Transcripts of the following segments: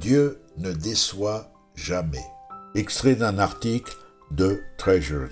Dieu ne déçoit jamais. Extrait d'un article de Treasures.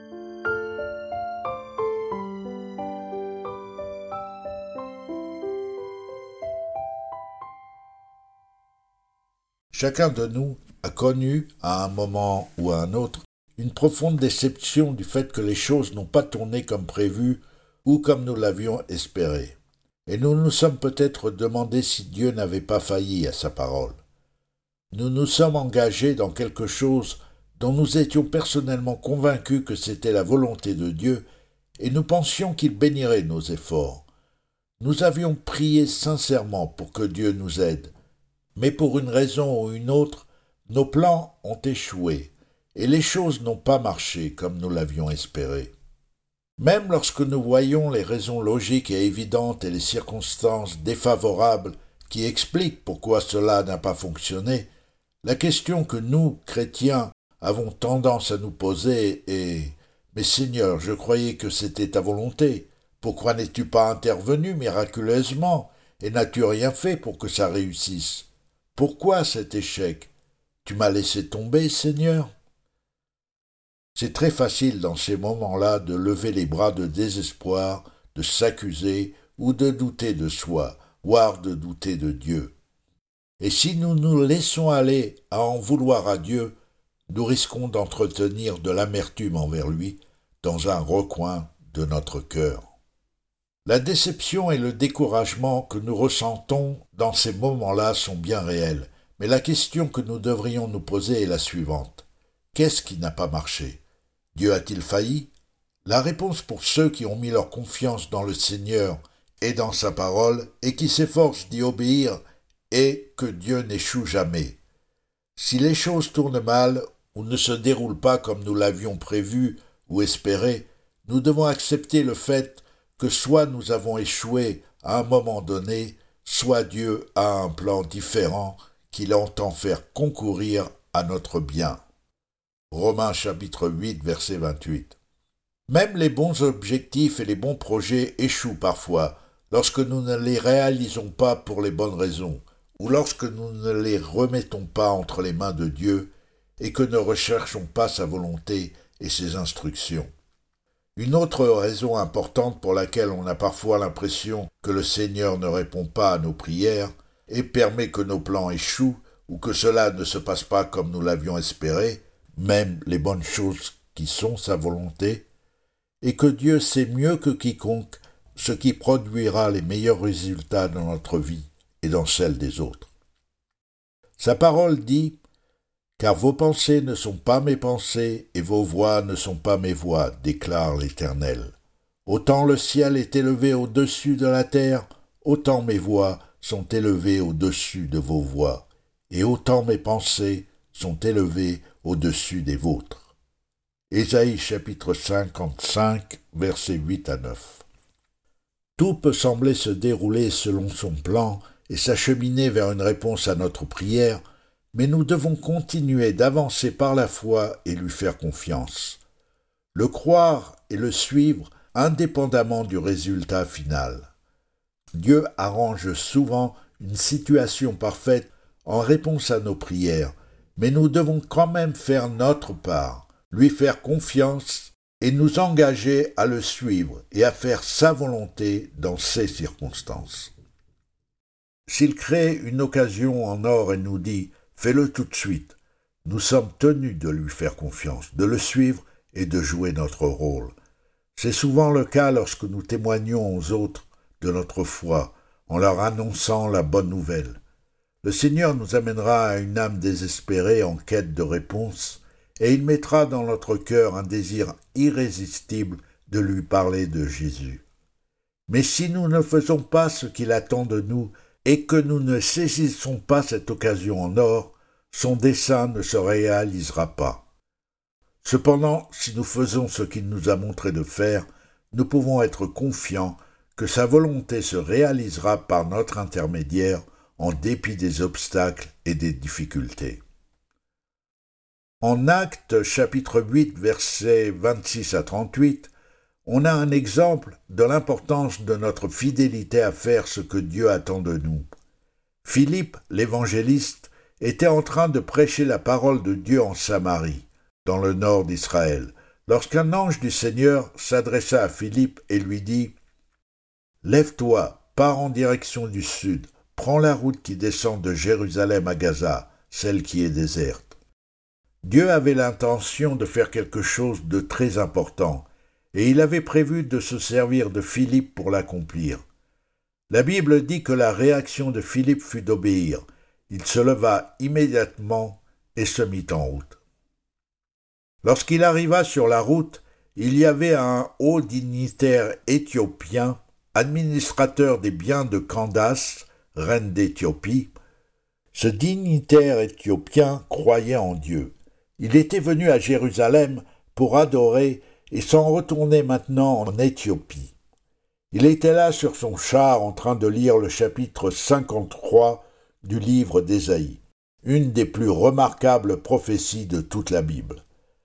Chacun de nous a connu, à un moment ou à un autre, une profonde déception du fait que les choses n'ont pas tourné comme prévu ou comme nous l'avions espéré. Et nous nous sommes peut-être demandé si Dieu n'avait pas failli à sa parole. Nous nous sommes engagés dans quelque chose dont nous étions personnellement convaincus que c'était la volonté de Dieu et nous pensions qu'il bénirait nos efforts. Nous avions prié sincèrement pour que Dieu nous aide, mais pour une raison ou une autre, nos plans ont échoué et les choses n'ont pas marché comme nous l'avions espéré. Même lorsque nous voyons les raisons logiques et évidentes et les circonstances défavorables qui expliquent pourquoi cela n'a pas fonctionné, la question que nous, chrétiens, avons tendance à nous poser est « Mais Seigneur, je croyais que c'était ta volonté. Pourquoi n'es-tu pas intervenu miraculeusement et n'as-tu rien fait pour que ça réussisse? Pourquoi cet échec? Tu m'as laissé tomber, Seigneur ?» C'est très facile dans ces moments-là de lever les bras de désespoir, de s'accuser ou de douter de soi, voire de douter de Dieu. Et si nous nous laissons aller à en vouloir à Dieu, nous risquons d'entretenir de l'amertume envers lui dans un recoin de notre cœur. La déception et le découragement que nous ressentons dans ces moments-là sont bien réels, mais la question que nous devrions nous poser est la suivante. Qu'est-ce qui n'a pas marché? Dieu a-t-il failli? La réponse pour ceux qui ont mis leur confiance dans le Seigneur et dans sa parole et qui s'efforcent d'y obéir est que Dieu n'échoue jamais. Si les choses tournent mal ou ne se déroulent pas comme nous l'avions prévu ou espéré, nous devons accepter le fait que soit nous avons échoué à un moment donné, soit Dieu a un plan différent qu'il entend faire concourir à notre bien. Romains chapitre 8, verset 28. Même les bons objectifs et les bons projets échouent parfois lorsque nous ne les réalisons pas pour les bonnes raisons, ou lorsque nous ne les remettons pas entre les mains de Dieu et que ne recherchons pas sa volonté et ses instructions. Une autre raison importante pour laquelle on a parfois l'impression que le Seigneur ne répond pas à nos prières et permet que nos plans échouent ou que cela ne se passe pas comme nous l'avions espéré, même les bonnes choses qui sont sa volonté, et que Dieu sait mieux que quiconque ce qui produira les meilleurs résultats dans notre vie et dans celle des autres. Sa parole dit « Car vos pensées ne sont pas mes pensées et vos voies ne sont pas mes voies, déclare l'Éternel. Autant le ciel est élevé au-dessus de la terre, autant mes voies sont élevées au-dessus de vos voies, et autant mes pensées sont élevées au-dessus des vôtres. » Ésaïe chapitre 55, versets 8 à 9. Tout peut sembler se dérouler selon son plan et s'acheminer vers une réponse à notre prière, mais nous devons continuer d'avancer par la foi et lui faire confiance. Le croire et le suivre indépendamment du résultat final. Dieu arrange souvent une situation parfaite en réponse à nos prières, mais nous devons quand même faire notre part, lui faire confiance et nous engager à le suivre et à faire sa volonté dans ces circonstances. S'il crée une occasion en or et nous dit « fais-le tout de suite », nous sommes tenus de lui faire confiance, de le suivre et de jouer notre rôle. C'est souvent le cas lorsque nous témoignons aux autres de notre foi en leur annonçant la bonne nouvelle. Le Seigneur nous amènera à une âme désespérée en quête de réponse et il mettra dans notre cœur un désir irrésistible de lui parler de Jésus. Mais si nous ne faisons pas ce qu'il attend de nous et que nous ne saisissons pas cette occasion en or, son dessein ne se réalisera pas. Cependant, si nous faisons ce qu'il nous a montré de faire, nous pouvons être confiants que sa volonté se réalisera par notre intermédiaire en dépit des obstacles et des difficultés. En Actes chapitre 8, versets 26 à 38, on a un exemple de l'importance de notre fidélité à faire ce que Dieu attend de nous. Philippe, l'évangéliste, était en train de prêcher la parole de Dieu en Samarie, dans le nord d'Israël, lorsqu'un ange du Seigneur s'adressa à Philippe et lui dit « Lève-toi, pars en direction du sud, prends la route qui descend de Jérusalem à Gaza, celle qui est déserte. » Dieu avait l'intention de faire quelque chose de très important, et il avait prévu de se servir de Philippe pour l'accomplir. La Bible dit que la réaction de Philippe fut d'obéir. Il se leva immédiatement et se mit en route. Lorsqu'il arriva sur la route, il y avait un haut dignitaire éthiopien, administrateur des biens de Candace, reine d'Éthiopie. Ce dignitaire éthiopien croyait en Dieu. Il était venu à Jérusalem pour adorer et s'en retournait maintenant en Éthiopie. Il était là sur son char en train de lire le chapitre 53 du livre d'Ésaïe, une des plus remarquables prophéties de toute la Bible.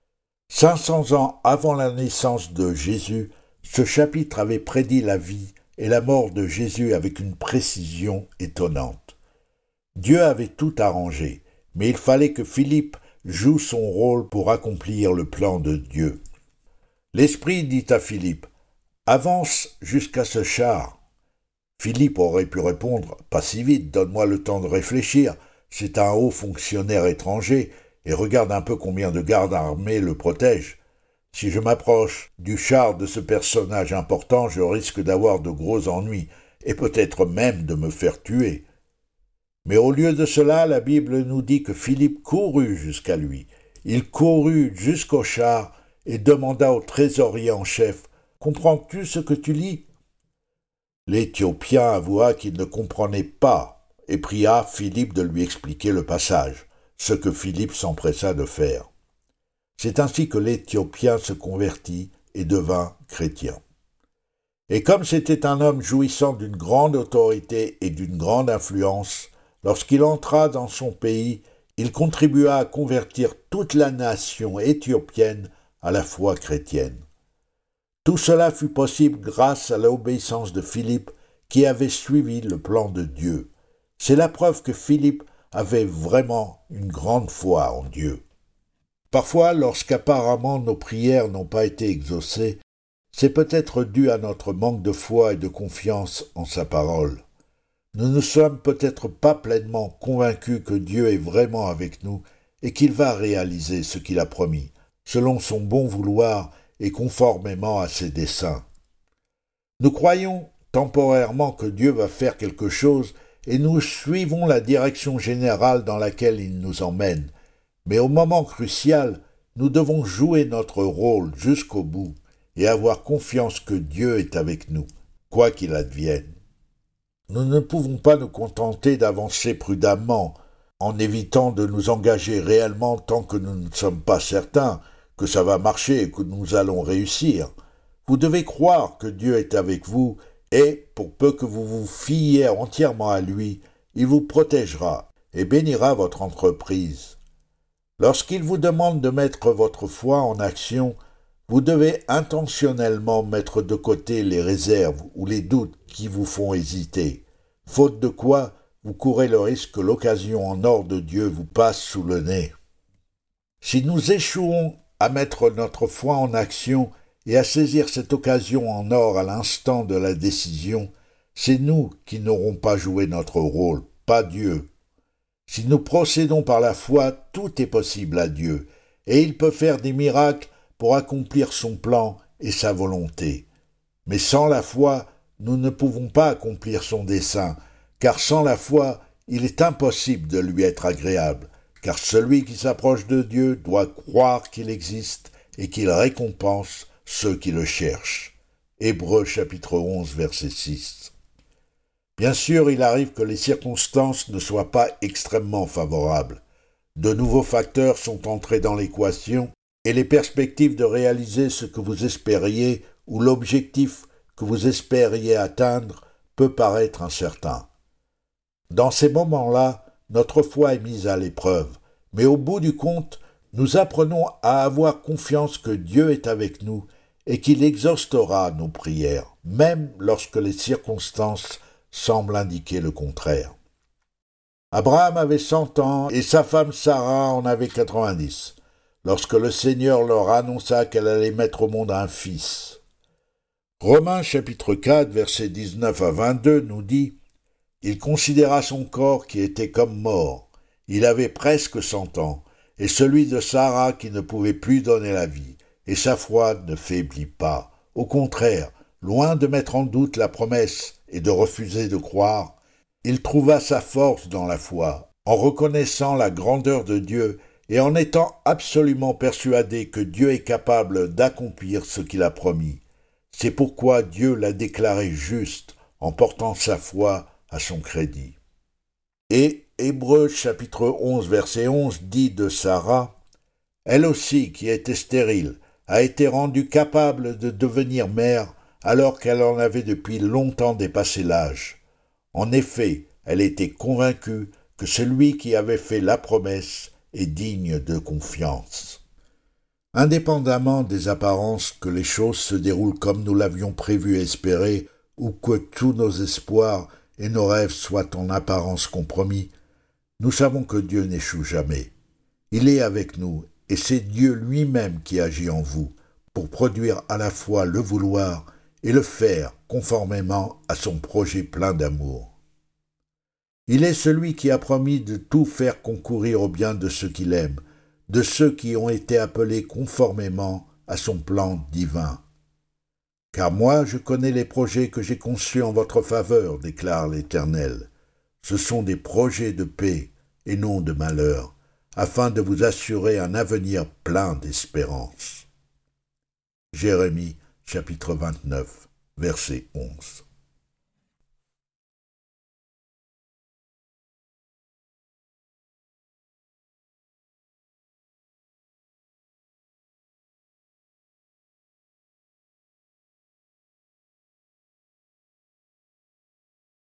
500 ans avant la naissance de Jésus, ce chapitre avait prédit la vie et la mort de Jésus avec une précision étonnante. Dieu avait tout arrangé, mais il fallait que Philippe joue son rôle pour accomplir le plan de Dieu. L'Esprit dit à Philippe, « Avance jusqu'à ce char. » Philippe aurait pu répondre, « Pas si vite, donne-moi le temps de réfléchir. C'est un haut fonctionnaire étranger, et regarde un peu combien de gardes armés le protègent. Si je m'approche du char de ce personnage important, je risque d'avoir de gros ennuis, et peut-être même de me faire tuer. » Mais au lieu de cela, la Bible nous dit que Philippe courut jusqu'à lui. Il courut jusqu'au char et demanda au trésorier en chef, « Comprends-tu ce que tu lis ?» L'Éthiopien avoua qu'il ne comprenait pas et pria Philippe de lui expliquer le passage, ce que Philippe s'empressa de faire. C'est ainsi que l'Éthiopien se convertit et devint chrétien. Et comme c'était un homme jouissant d'une grande autorité et d'une grande influence, lorsqu'il entra dans son pays, il contribua à convertir toute la nation éthiopienne à la foi chrétienne. Tout cela fut possible grâce à l'obéissance de Philippe qui avait suivi le plan de Dieu. C'est la preuve que Philippe avait vraiment une grande foi en Dieu. Parfois, lorsqu'apparemment nos prières n'ont pas été exaucées, c'est peut-être dû à notre manque de foi et de confiance en sa parole. Nous ne sommes peut-être pas pleinement convaincus que Dieu est vraiment avec nous et qu'il va réaliser ce qu'il a promis, selon son bon vouloir et conformément à ses desseins. Nous croyons temporairement que Dieu va faire quelque chose et nous suivons la direction générale dans laquelle il nous emmène. Mais au moment crucial, nous devons jouer notre rôle jusqu'au bout et avoir confiance que Dieu est avec nous, quoi qu'il advienne. Nous ne pouvons pas nous contenter d'avancer prudemment, en évitant de nous engager réellement tant que nous ne sommes pas certains que ça va marcher et que nous allons réussir. Vous devez croire que Dieu est avec vous et, pour peu que vous vous fiiez entièrement à lui, il vous protégera et bénira votre entreprise. Lorsqu'il vous demande de mettre votre foi en action, vous devez intentionnellement mettre de côté les réserves ou les doutes qui vous font hésiter, faute de quoi vous courez le risque que l'occasion en or de Dieu vous passe sous le nez. Si nous échouons à mettre notre foi en action et à saisir cette occasion en or à l'instant de la décision, c'est nous qui n'aurons pas joué notre rôle, pas Dieu. Si nous procédons par la foi, tout est possible à Dieu, et il peut faire des miracles pour accomplir son plan et sa volonté. Mais sans la foi, nous ne pouvons pas accomplir son dessein, car sans la foi, il est impossible de lui être agréable, car celui qui s'approche de Dieu doit croire qu'il existe et qu'il récompense ceux qui le cherchent. Hébreux chapitre 11, verset 6. Bien sûr, il arrive que les circonstances ne soient pas extrêmement favorables. De nouveaux facteurs sont entrés dans l'équation et les perspectives de réaliser ce que vous espériez ou l'objectif que vous espériez atteindre peut paraître incertain. Dans ces moments-là, notre foi est mise à l'épreuve, mais au bout du compte, nous apprenons à avoir confiance que Dieu est avec nous et qu'il exaucera nos prières, même lorsque les circonstances semblent indiquer le contraire. Abraham avait 100 ans et sa femme Sarah en avait 90, lorsque le Seigneur leur annonça qu'elle allait mettre au monde un fils. Romains chapitre 4, versets 19 à 22 nous dit « Il considéra son corps qui était comme mort. Il avait presque 100 ans, et celui de Sarah qui ne pouvait plus donner la vie, et sa foi ne faiblit pas. Au contraire, loin de mettre en doute la promesse et de refuser de croire, il trouva sa force dans la foi, en reconnaissant la grandeur de Dieu et en étant absolument persuadé que Dieu est capable d'accomplir ce qu'il a promis. C'est pourquoi Dieu l'a déclaré juste en portant sa foi à son crédit. » Et Hébreux chapitre 11 verset 11 dit de Sarah, « Elle aussi, qui était stérile, a été rendue capable de devenir mère alors qu'elle en avait depuis longtemps dépassé l'âge. En effet, elle était convaincue que celui qui avait fait la promesse est digne de confiance. » Indépendamment des apparences que les choses se déroulent comme nous l'avions prévu et espéré, ou que tous nos espoirs et nos rêves soient en apparence compromis, nous savons que Dieu n'échoue jamais. Il est avec nous, et c'est Dieu lui-même qui agit en vous, pour produire à la fois le vouloir et le faire conformément à son projet plein d'amour. Il est celui qui a promis de tout faire concourir au bien de ceux qu'il aime, de ceux qui ont été appelés conformément à son plan divin. « Car moi, je connais les projets que j'ai conçus en votre faveur, déclare l'Éternel. Ce sont des projets de paix et non de malheur, afin de vous assurer un avenir plein d'espérance. » Jérémie, chapitre 29, verset 11.